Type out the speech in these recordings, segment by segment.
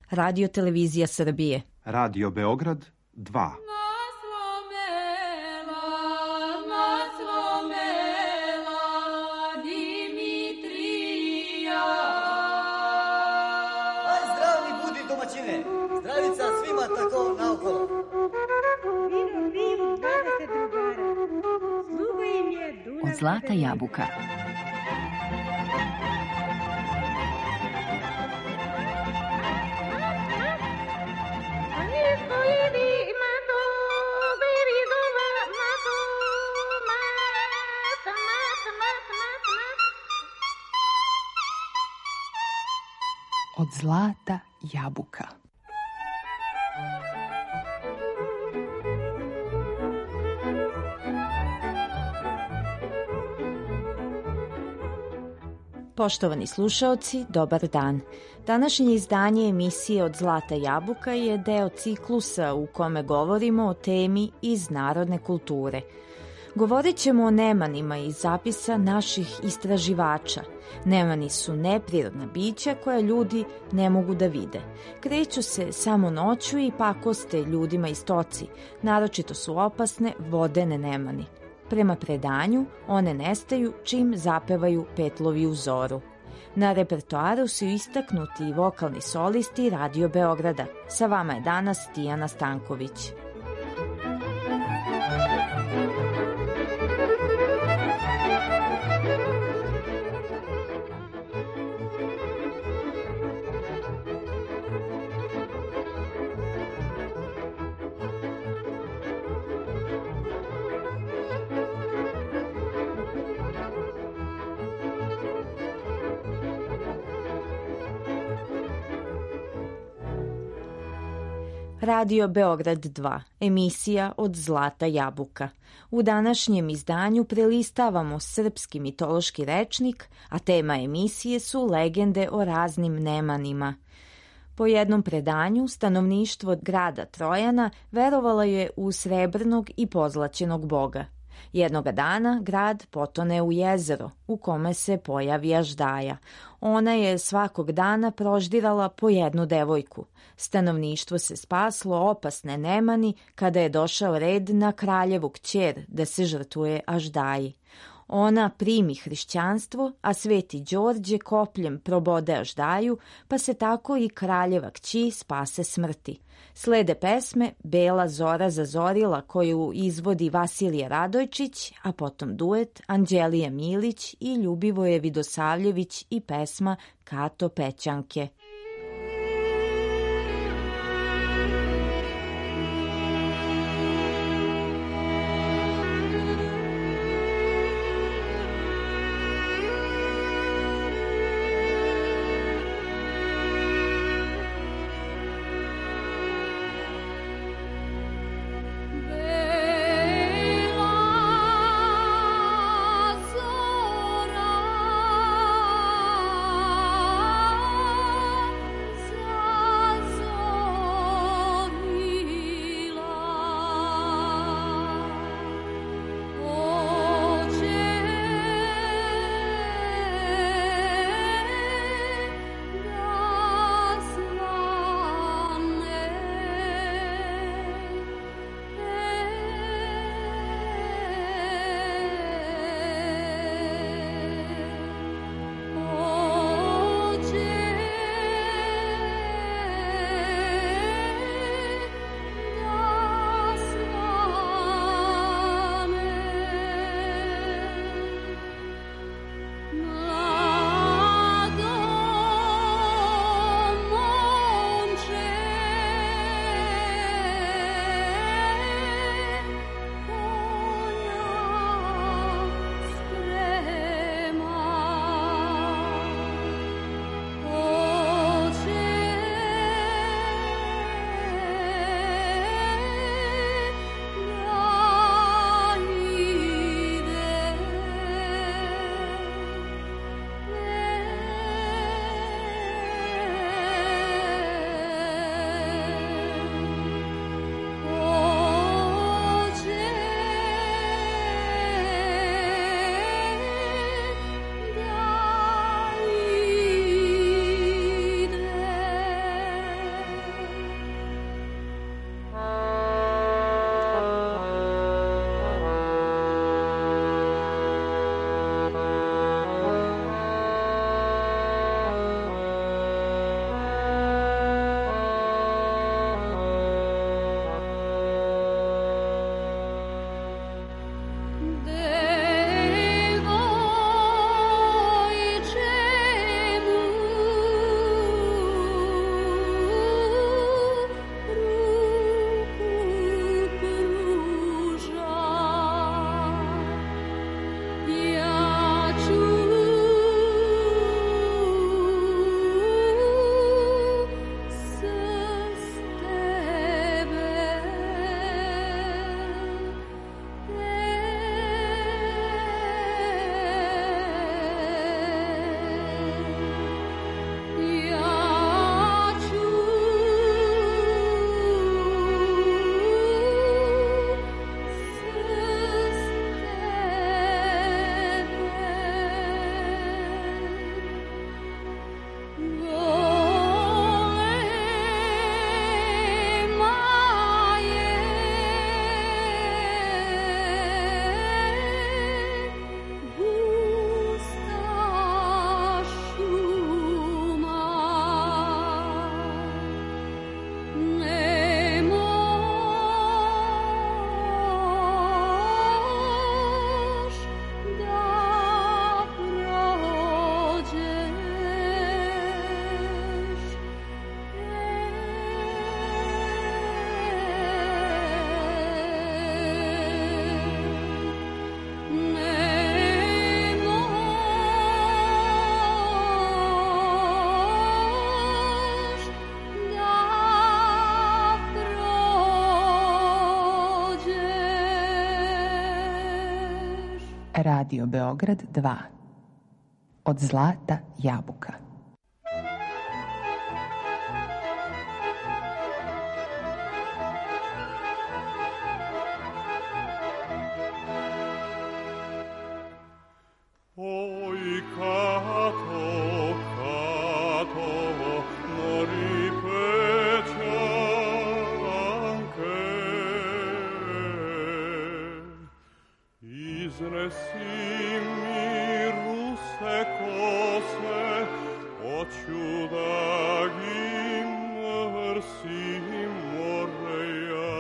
Radio Televizija Srbije, Radio Beograd 2. Zdravica svima tako naokolo. Vino piju 20 drugara. Sluga im je Dunav. Od zlata jabuka. Od zlata jabuka. Poštovani slušaoci, dobar dan. Današnje izdanje emisije Od zlata jabuka je deo ciklusa u kome govorimo o temi iz narodne kulture. Govorit ćemo o nemanima iz zapisa naših istraživača. Nemani su neprirodna bića koja ljudi ne mogu da vide. Kreću se samo noću i pakoste ljudima iz toci. Naročito su opasne vodene nemani. Prema predanju, one nestaju čim zapevaju Petlovi u zoru. Na repertoaru su istaknuti i vokalni solisti Radio Beograda. Sa vama je danas Tijana Stanković. Radio Beograd 2, emisija Od zlata jabuka. U današnjem izdanju prelistavamo srpski mitološki rečnik, a tema emisije su legende o raznim nemanima. Po jednom predanju, stanovništvo grada Trojana verovalo je u srebrnog i pozlaćenog boga. Jednoga dana grad potone u jezero u kome se pojavi aždaja. Ona je svakog dana proždirala po jednu devojku. Stanovništvo se spaslo opasne nemani kada je došao red na kraljevu kćer da se žrtvuje aždaji. Ona primi hrišćanstvo, a sveti Đorđe kopljem probode aždaju, pa se tako i kraljeva kći spase smrti. Slede pesme Bela zora zazorila koju izvodi Vasilije Radojčić, a potom duet Anđelije Milić i Ljubivoje Vidosavljević i pesma Kato Pećanke. Zora Radio Beograd 2. Od zlata jabuka. Oj, kato, mori pećanke, iznesi mi ruse kose, hoću da im mrsim moreja.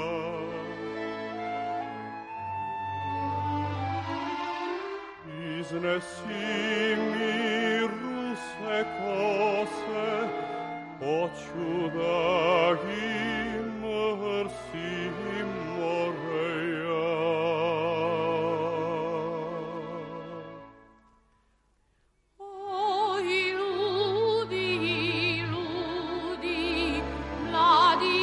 Iznesi mi ruse kose, hoću da im mrsim moreja. Oj, ludi, ludi, mladi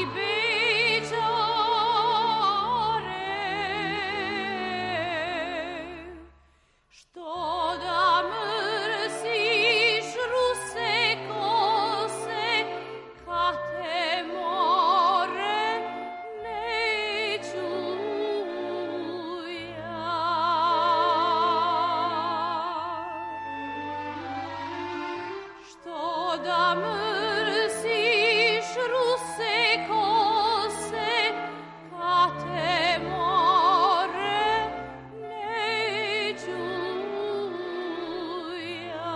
bećare, što da mrsiš ruse kose, kad te more neću ja. Što da mrsiš ruse kose, kad te more neću ja.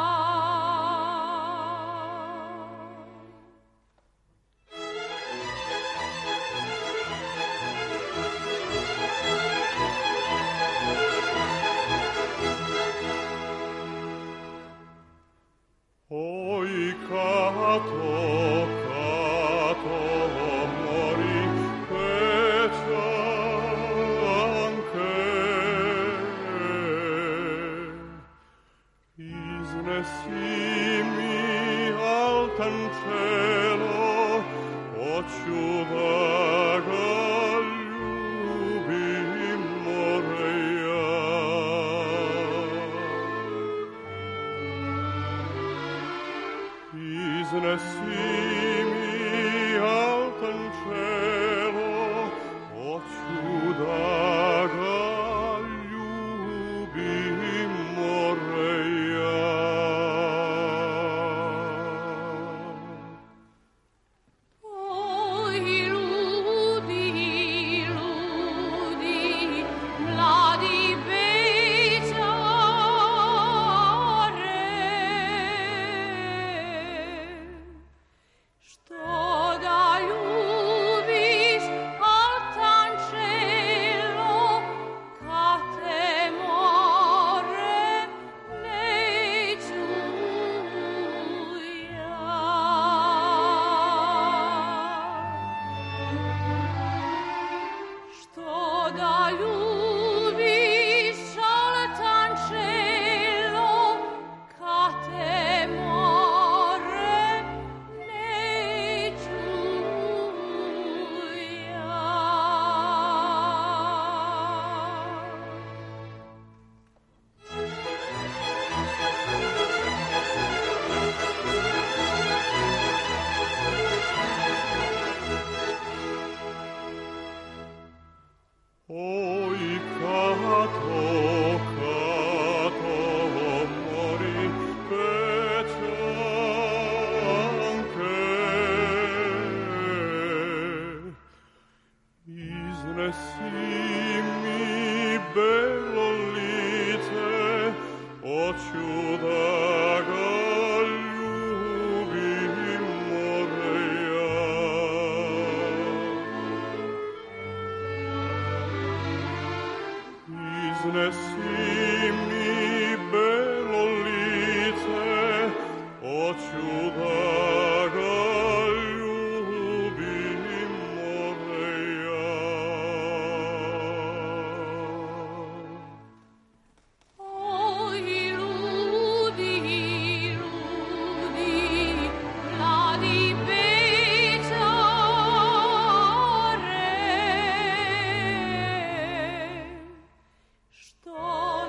Oj, kato, mori pećanke, iznesi mi altančelo, hoću da ga ljubim moreja. Iznesi mi altančelo, hoću da ga ljubim moreja. Oj, ludi, ludi, mladi bećare, što da ljubiš altančelo, kad te more neću ja. Što da ljubiš altančelo, kad te more neću ja. Oj, kato, mori pećanke, iznesi mi belo lice, hoću da ga ljubim moreja. Iznesi mi belo lice, hoću da ga ljubim moreja. Oj, ludi, ludi, mladi bećare, što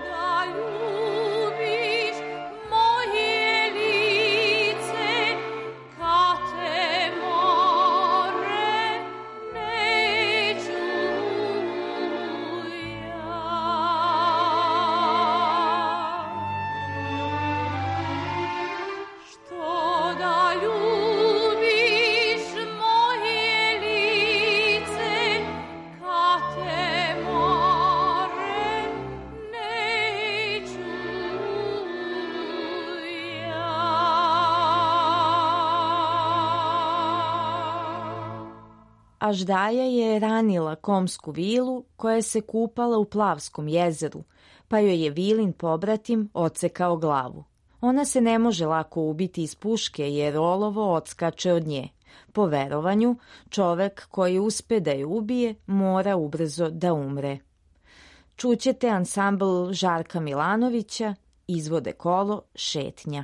Aždaja je ranila Komsku vilu koja se kupala u Plavskom jezeru, pa joj je Vilin pobratim odsekao glavu. Ona se ne može lako ubiti iz puške jer olovo odskače od nje. Po verovanju, čovek koji uspe da je ubije mora ubrzo da umre. Čućete ansambl Žarka Milanovića, izvode kolo Šetnja.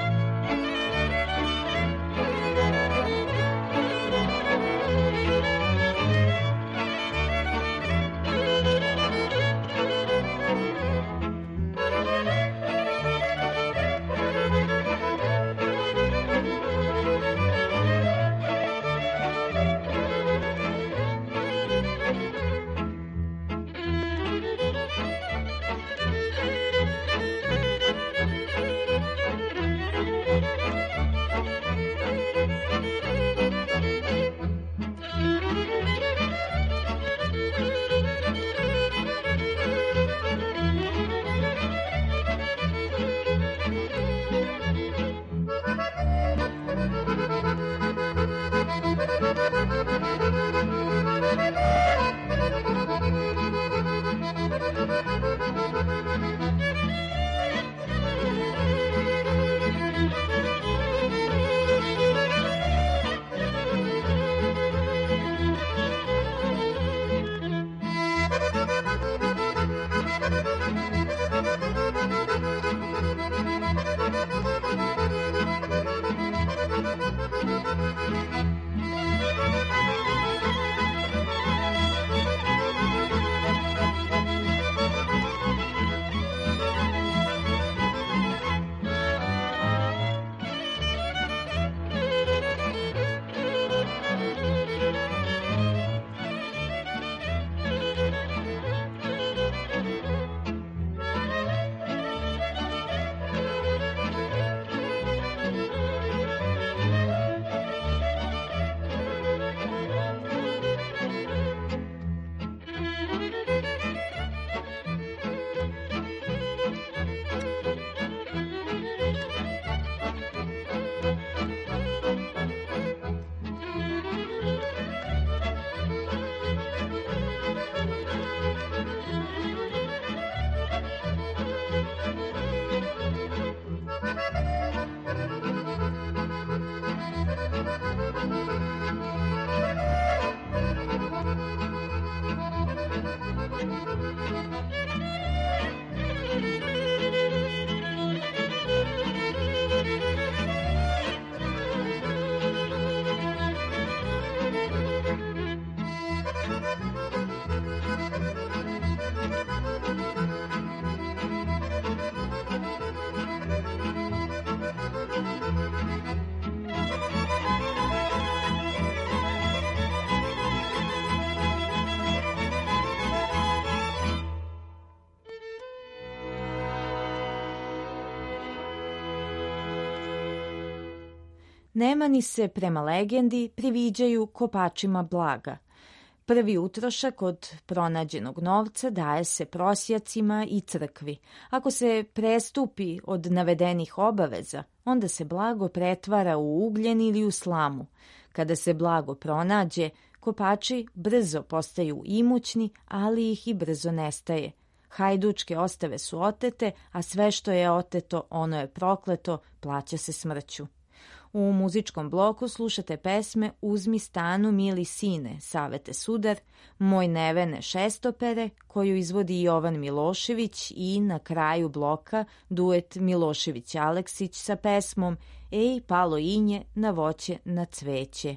Nemani se, prema legendi, priviđaju kopačima blaga. Prvi utrošak od pronađenog novca daje se prosjacima i crkvi. Ako se prestupi od navedenih obaveza, onda se blago pretvara u ugljen ili u slamu. Kada se blago pronađe, kopači brzo postaju imućni, ali ih i brzo nestaje. Hajdučke ostave su otete, a sve što je oteto, ono je prokleto, plaća se smrću. U muzičkom bloku slušate pesme Uzmi stanu, mili sine, Savete Sudar, Moj nevene šestopere, koju izvodi Jovan Milošević, i na kraju bloka duet Milošević-Aleksić sa pesmom Ej, palo inje na voće na cveće.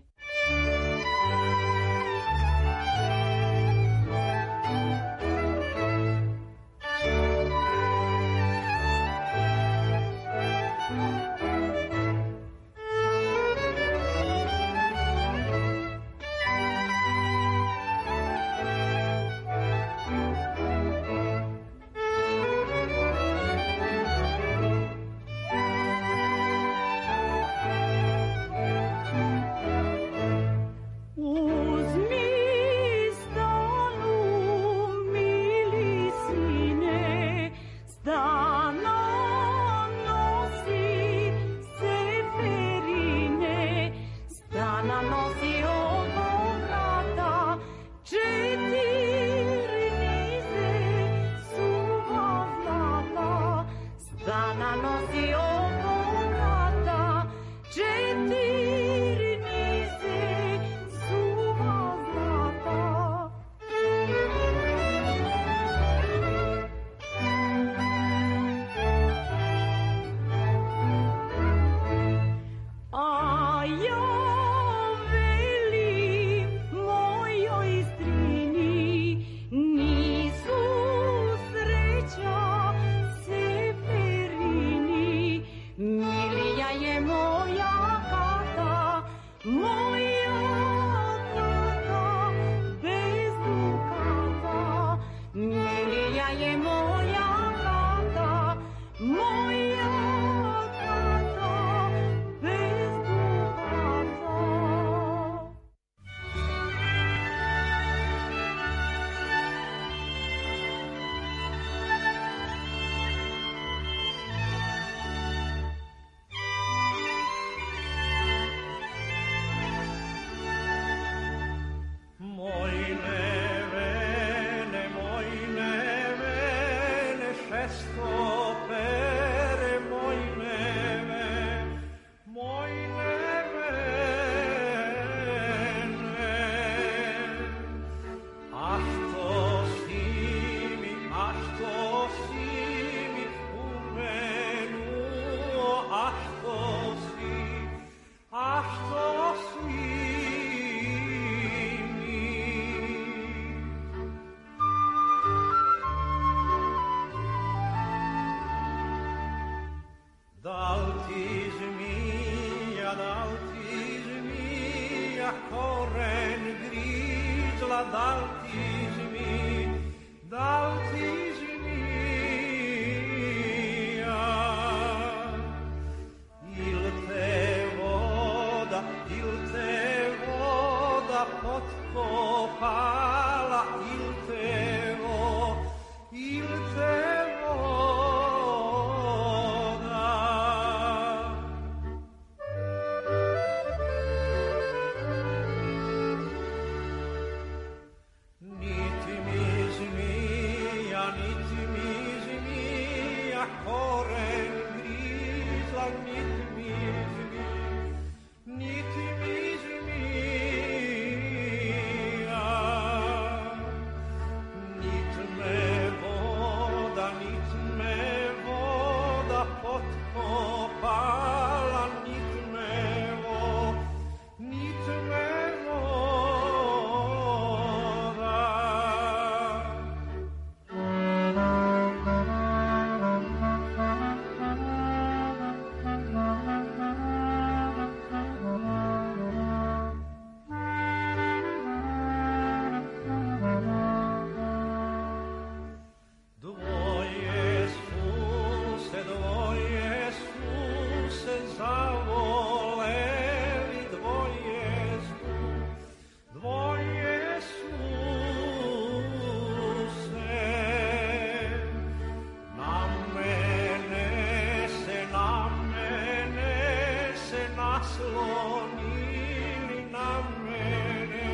Stana nosi ovo na koren grižla, dal ti zmija. Il te voda potkopala, il te voda. Niti mi zmija, koren grižla, niti mi zmija. Nit me voda potkopala, nit me voda. Dvoje su se zavoleli, dvoje su se. Na mene se naslonili, na mene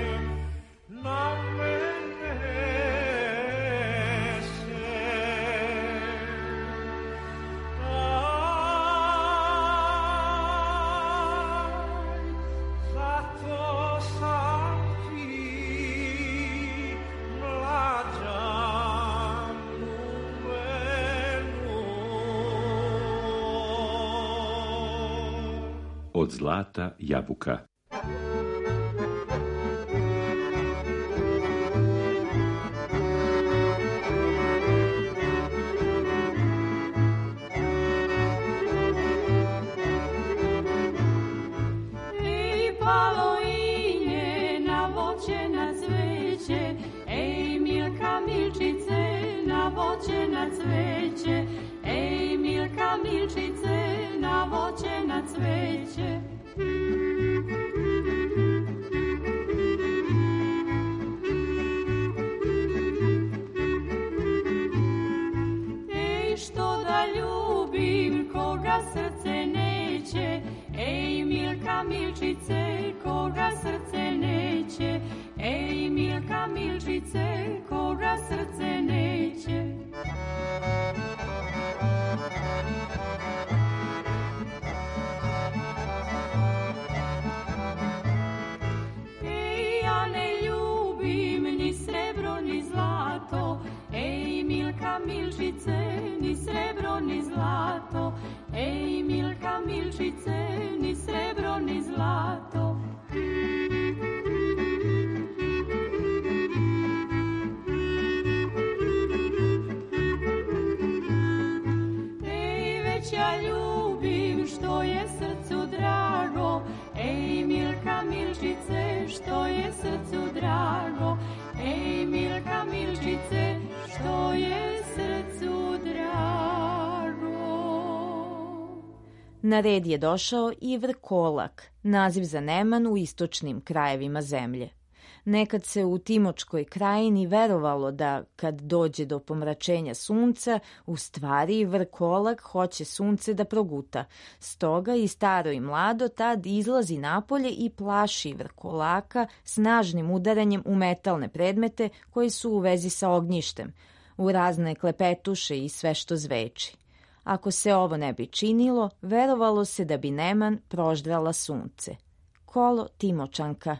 Od zlata jabuka. Ej, palo inje na voće, na cveće, ej, Milka, milčice, na voće, na cveće, ej, Milka, milčice, na voće, na cveće. Ej, što da ljubim koga srce neće, ej, Milka, milčice, koga srce neće, ej, Milka, milčice, koga srce neće. Ej, ja ne ljubim ni srebro ni zlato, ej, Milka, milčice, ni srebro ni zlato, ej, Milka, milčice, ni srebro ni zlato. Ej, već ja ljubim što je srcu drago, ej, Milka, milčice, što je srcu drago, ej, Milka, milčice, što je srcu drago. Na red je došao i vrkolak, naziv za neman u istočnim krajevima zemlje. Nekad se u Timočkoj krajini verovalo da kad dođe do pomračenja sunca, u stvari vrkolak hoće sunce da proguta. Stoga i staro i mlado tad izlazi napolje i plaši vrkolaka snažnim udaranjem u metalne predmete koji su u vezi sa ognjištem, u razne klepetuše i sve što zveči. Ako se ovo ne bi činilo, verovalo se da bi neman proždrala sunce. Kolo Timočanka.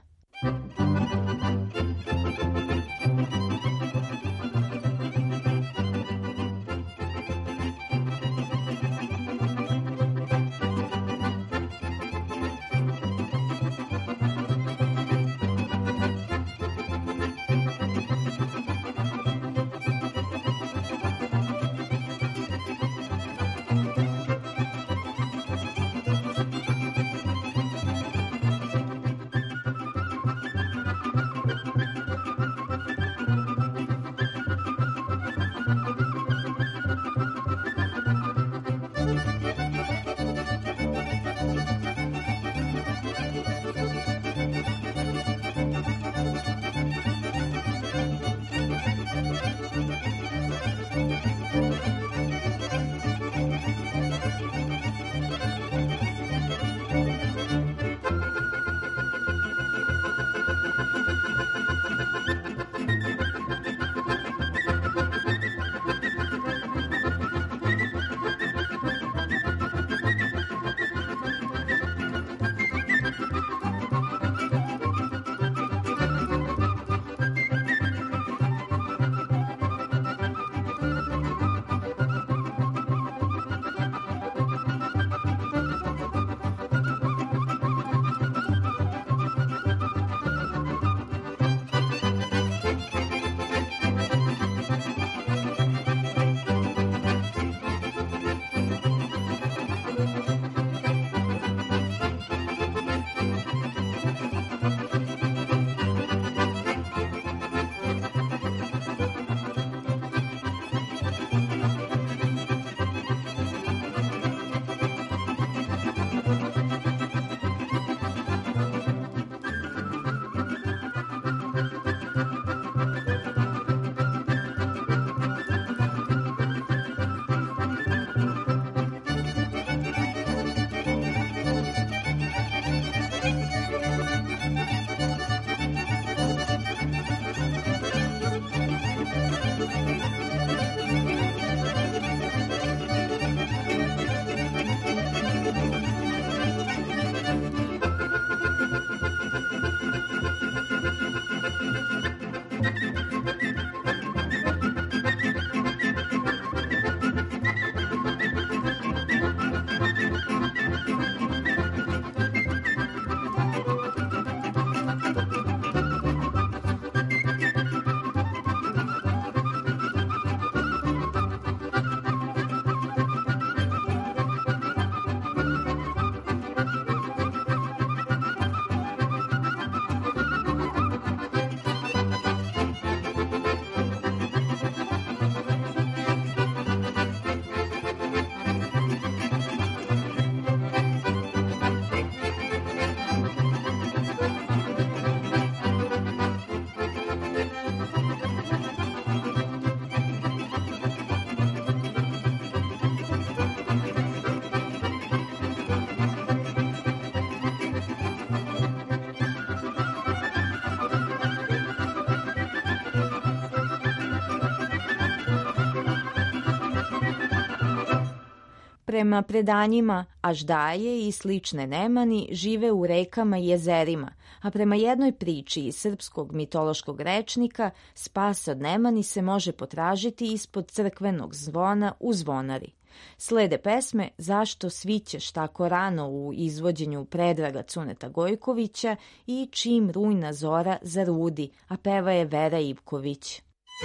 Prema predanjima, aždaje i slične nemani žive u rekama i jezerima, a prema jednoj priči iz srpskog mitološkog rečnika, spas od nemani se može potražiti ispod crkvenog zvona u zvonari. Slede pesme Zašto svićeš tako rano u izvođenju Predraga Cuneta Gojkovića i Čim rujna zora zarudi, a peva je Vera Ivković.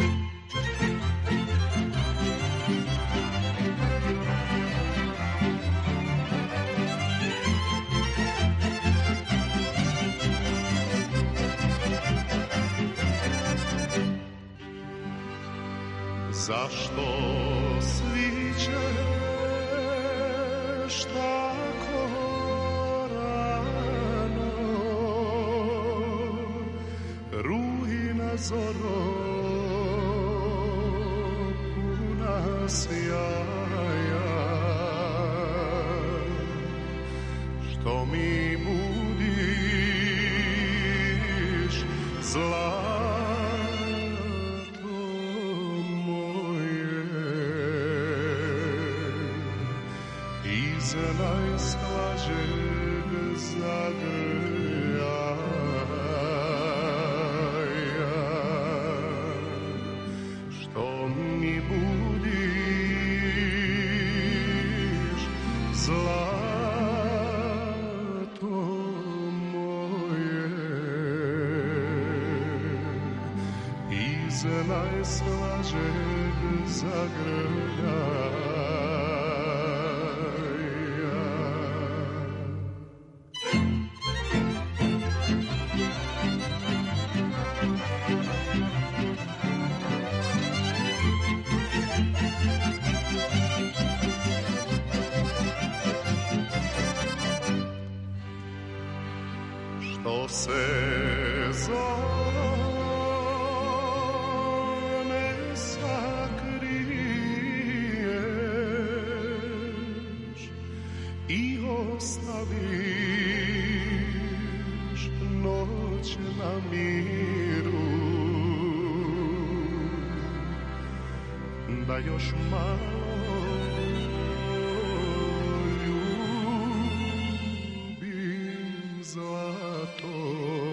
Zašto svićeš tako rano, rujna zoro puna sjaja, što mi budiš zla. Najslađeg zagrljaja, što mi budiš zlato moje, iz najslađeg zagrljaja. Se zone sakriješ i ostaviš noć na miru, da još malo ljubim zlato,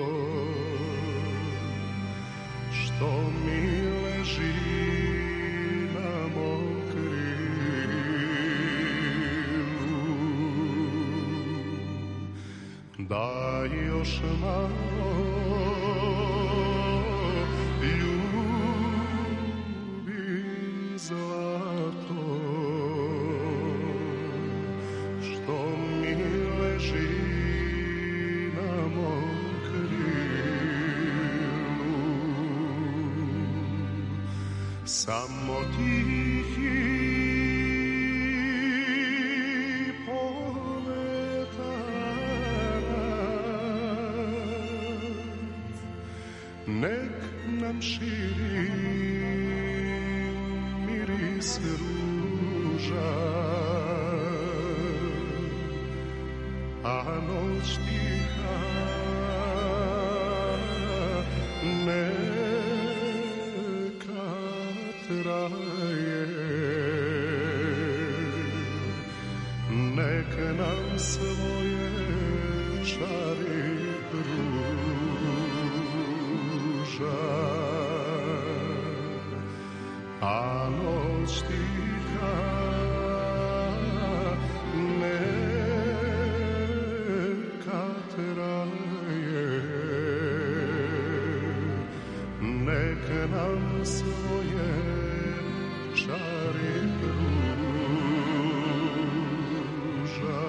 što mi leži na mom krilu, da još malo ljubim zlato, što mi leži na mom samo tihi poletarac nek nam širi miris ruža, a noć tiha traje, nek nam svoje čari pruža. a noć tiha, neka traje, nek nam svoje čari pruža.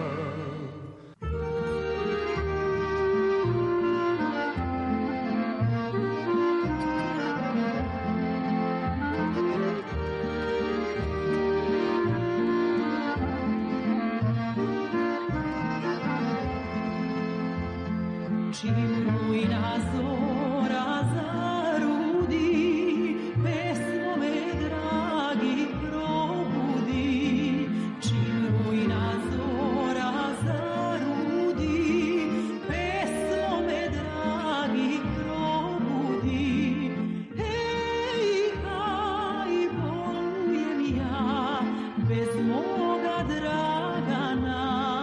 Čim rujna zora zarudi, pesmo me dragi probudi. Čim rujna zora zarudi, pesmo me dragi probudi. Hej, haj, bolujem ja bez moga Dragana.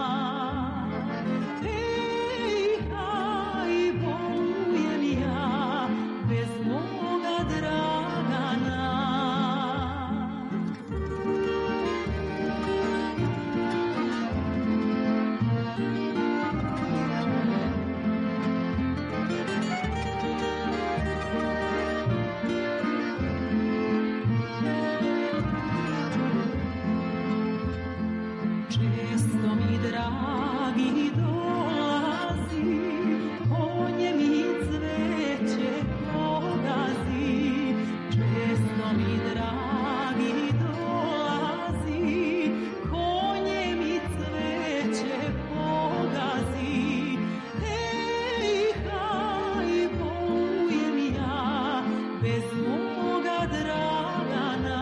Često mi dragi dolazi, konje mi cveće pogazi. Često mi dragi dolazi, konje mi cveće pogazi. Hej, haj, bolujem ja bez moga Dragana.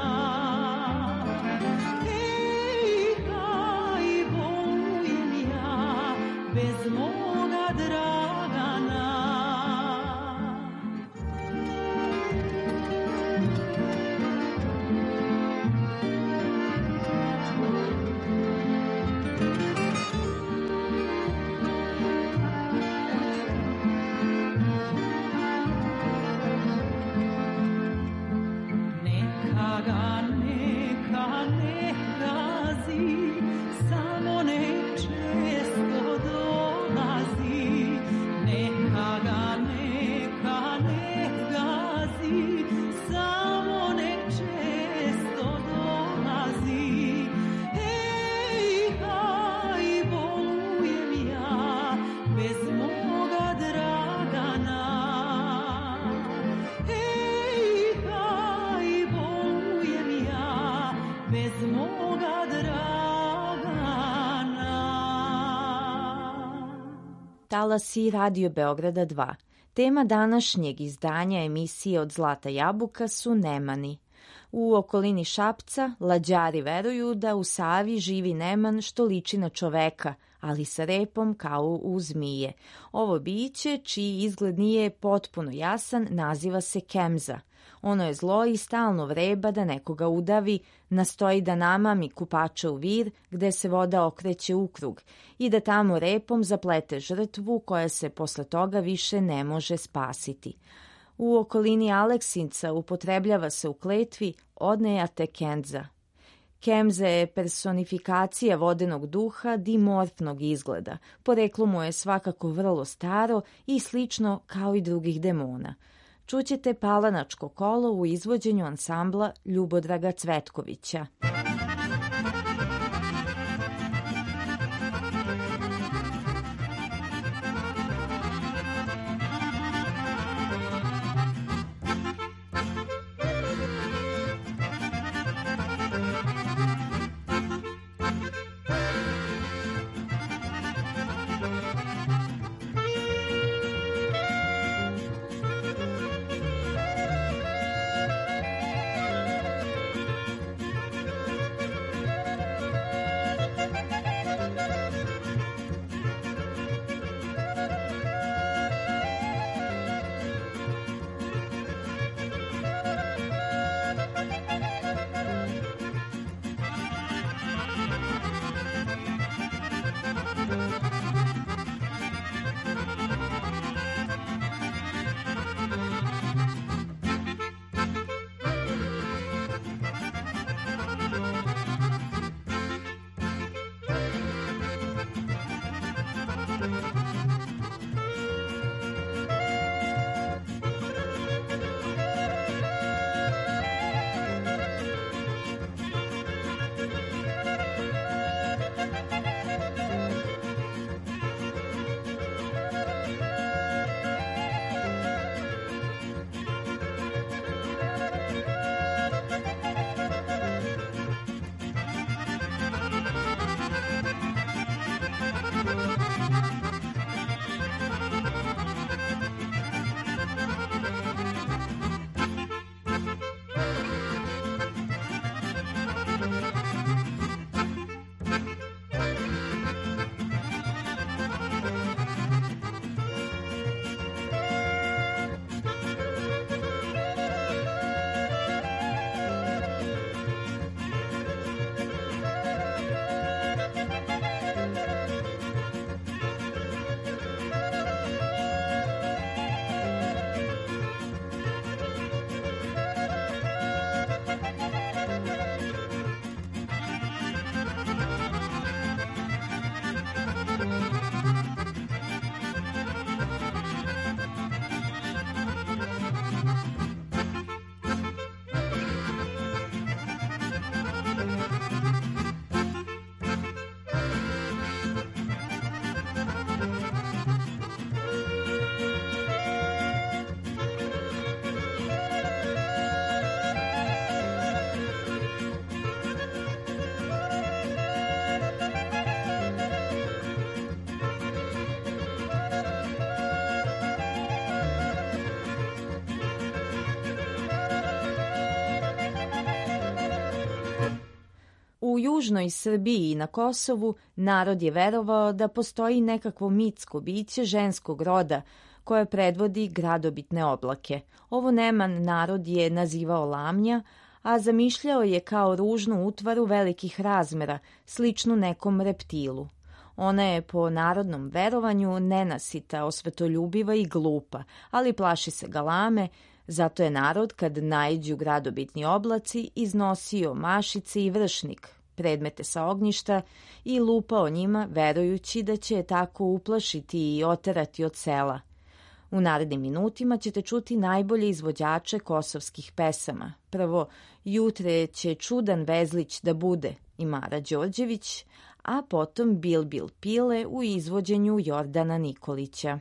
Bez moga Dragana. Neka ga, neka ne gazi, samo nek često dolazi. Neka ga, neka ne gazi, samo nek često dolazi. Hej, haj, bolujem ja bez moga Dragana. Hej, haj, bolujem ja bez moga Dragana. Talasi Radio Beograda 2. Tema današnjeg izdanja emisije Od zlata jabuka su nemani. U okolini Šapca Lađari veruju da u Savi živi neman što liči na čoveka, ali sa repom kao u zmije. Ovo biće, čiji izgled nije potpuno jasan, naziva se Kemza. Ono je zlo i stalno vreba da nekoga udavi, nastoji da namami kupača u vir gde se voda okreće u krug i da tamo repom zaplete žrtvu koja se posle toga više ne može spasiti. U okolini Aleksinca upotrebljava se u kletvi Odneja te Kenza. Kemza je personifikacija vodenog duha dimorfnog izgleda. Poreklo mu je svakako vrlo staro i slično kao i drugih demona. Čućete Palanačko kolo u izvođenju ansambla Ljubodraga Cvetkovića. južnoj Srbiji i na Kosovu narod je verovao da postoji nekakvo mitsko biće ženskog roda koje predvodi gradobitne oblake. Ovo neman narod je nazivao Lamnja, a zamišljao je kao ružnu utvaru velikih razmera, sličnu nekom reptilu. Ona je po narodnom verovanju nenasita, osvetoljubiva i glupa, ali plaši se galame, zato je narod, kad naiđu gradobitni oblaci, iznosio mašice i vršnik, predmete sa ognjišta, i lupao njima, verujući da će tako uplašiti i oterati od sela. U narednim minutima ćete čuti najbolje izvođače kosovskih pesama. Prvo, Jutre će čudan vezlić da bude, i Mara Đorđević, a potom Bil Bil Pile u izvođenju Jordana Nikolića.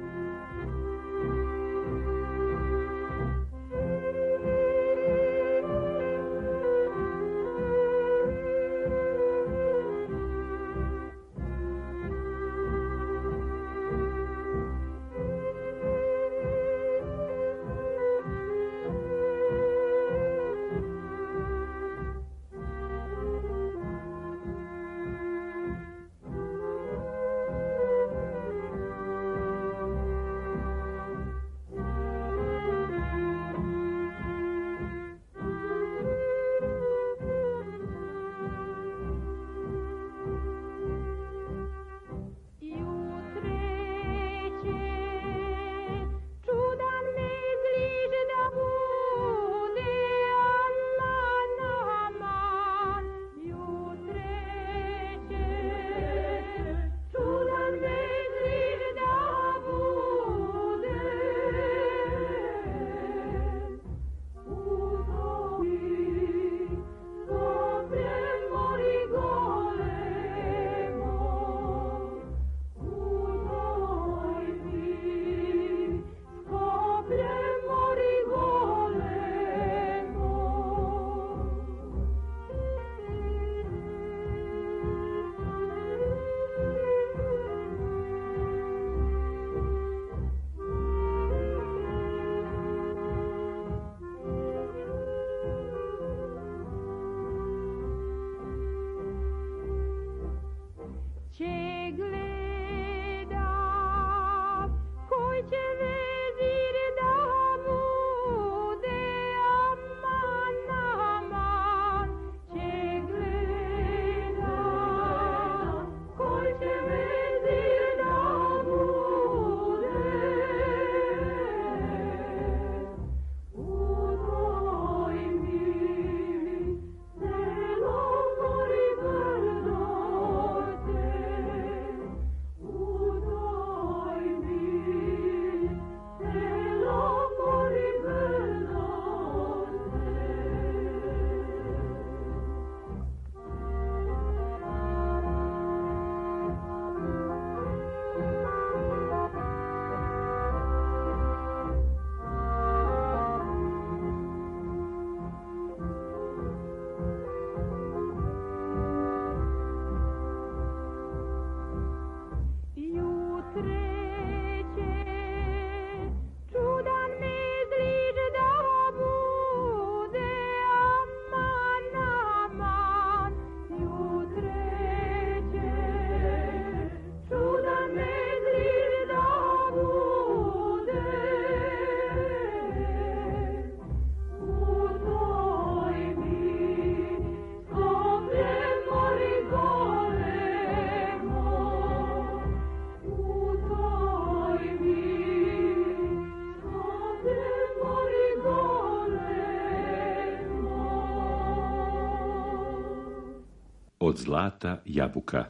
Od zlata jabuka.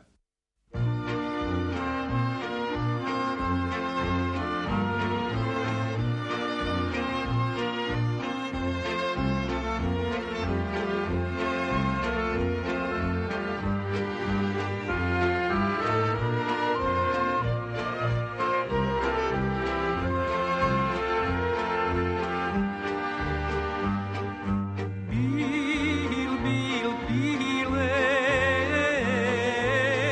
Bil, bil, bile,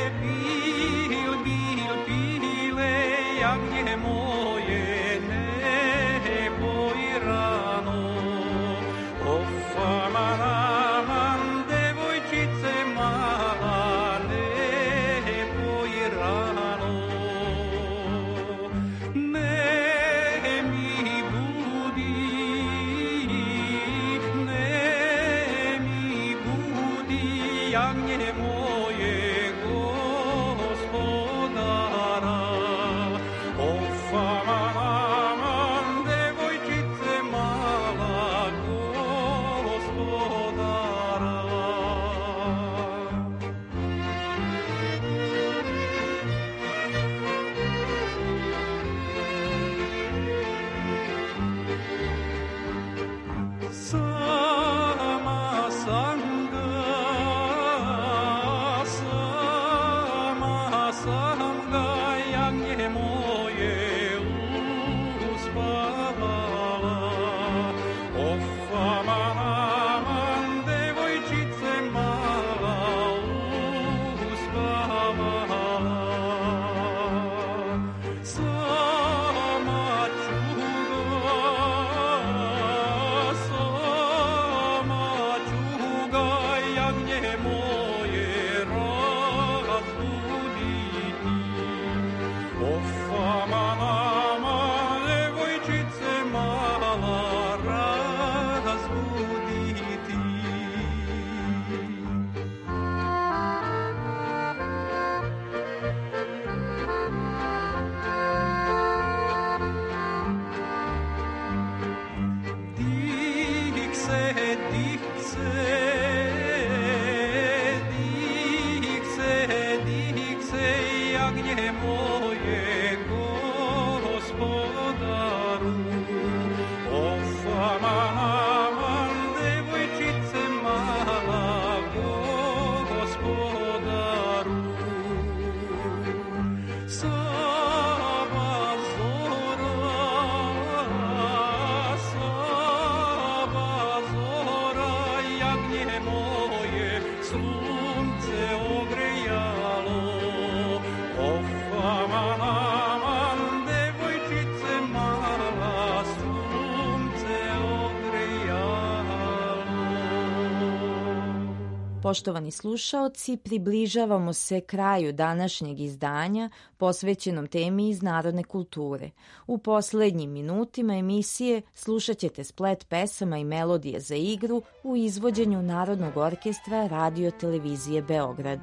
Poštovani slušaoci, približavamo se kraju današnjeg izdanja posvećenom temi iz narodne kulture. U poslednjim minutima emisije slušat ćete splet pesama i melodije za igru u izvođenju Narodnog orkestra Radio Televizije Beograd.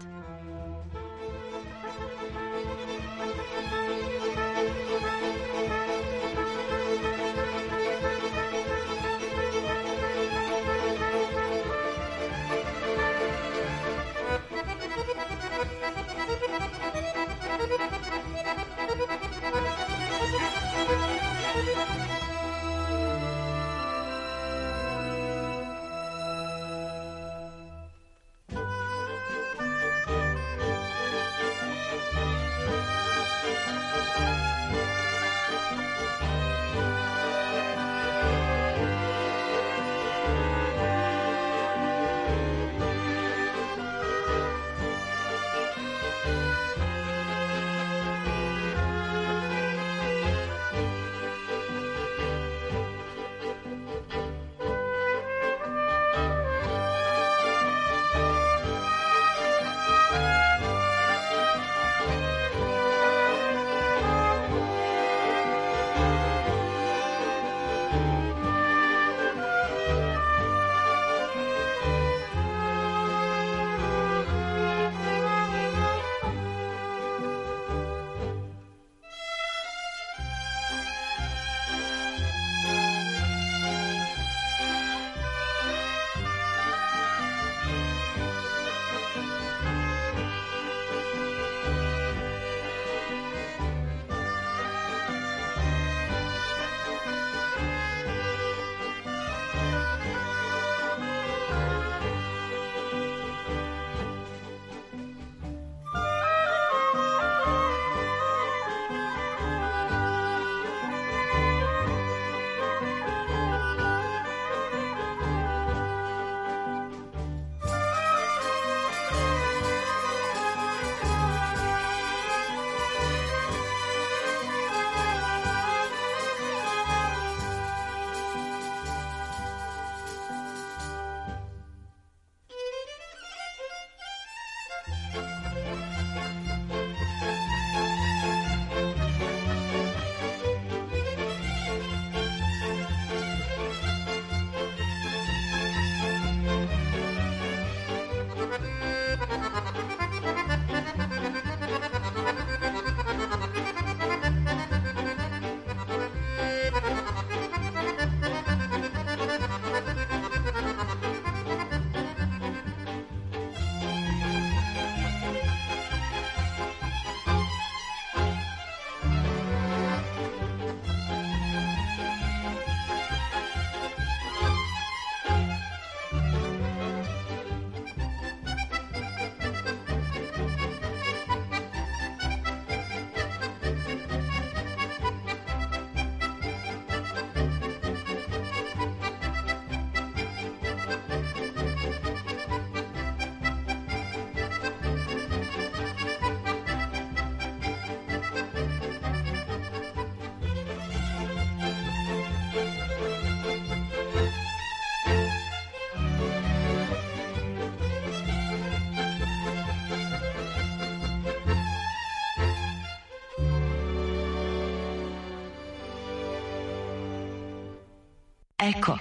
Eko.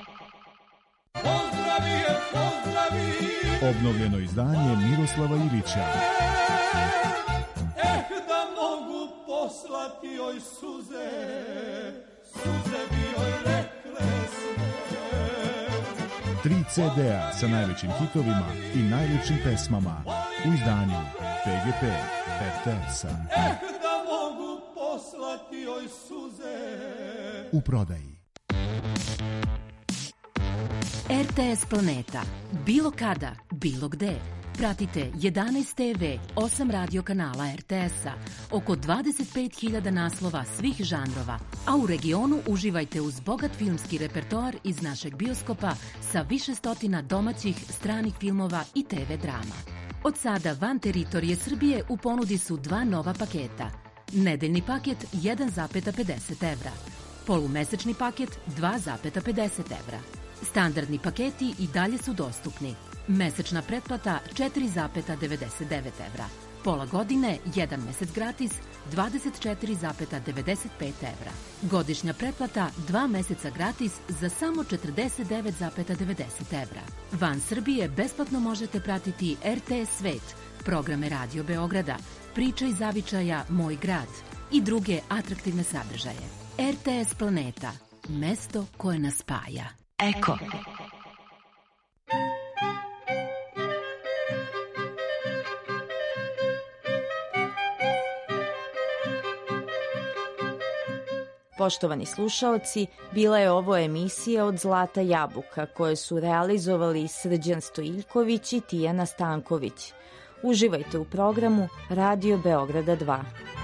Obnovljeno izdanje Miroslava Ilića. Da mogu poslati joj suze, suze bi joj rekle sve. 3 CD-a sa najvećim hitovima i najljepšim pesmama u izdanju PGP RTS-a. Da mogu poslati joj suze. U prodaji. RTS Planeta. Bilo kada, bilo gde. Pratite 11 TV, 8 radio kanala RTS-a, oko 25.000 naslova svih žanrova, a u regionu uživajte uz bogat filmski repertoar iz našeg bioskopa sa više stotina domaćih, stranih filmova i TV drama. Od sada van teritorije Srbije u ponudi su 2 nova paketa. Nedeljni paket 1,50 evra. Polumesečni paket 2,50 evra. Standardni paketi i dalje su dostupni. Mesečna pretplata 4,99 evra. Pola godine, 1 mesec gratis, 24,95 evra. Godišnja pretplata 2 meseca gratis za samo 49,90 evra. Van Srbije besplatno možete pratiti RTS Svet, programe Radio Beograda, Priče iz zavičaja Moj grad i druge atraktivne sadržaje. RTS Planeta, mesto koje nas spaja. Eko. Poštovani slušaoci, bila je ovo emisija od Zlata jabuka koje su realizovali Srđan Stojiljković i Tijana Stanković. Uživajte u programu Radio Beograda 2.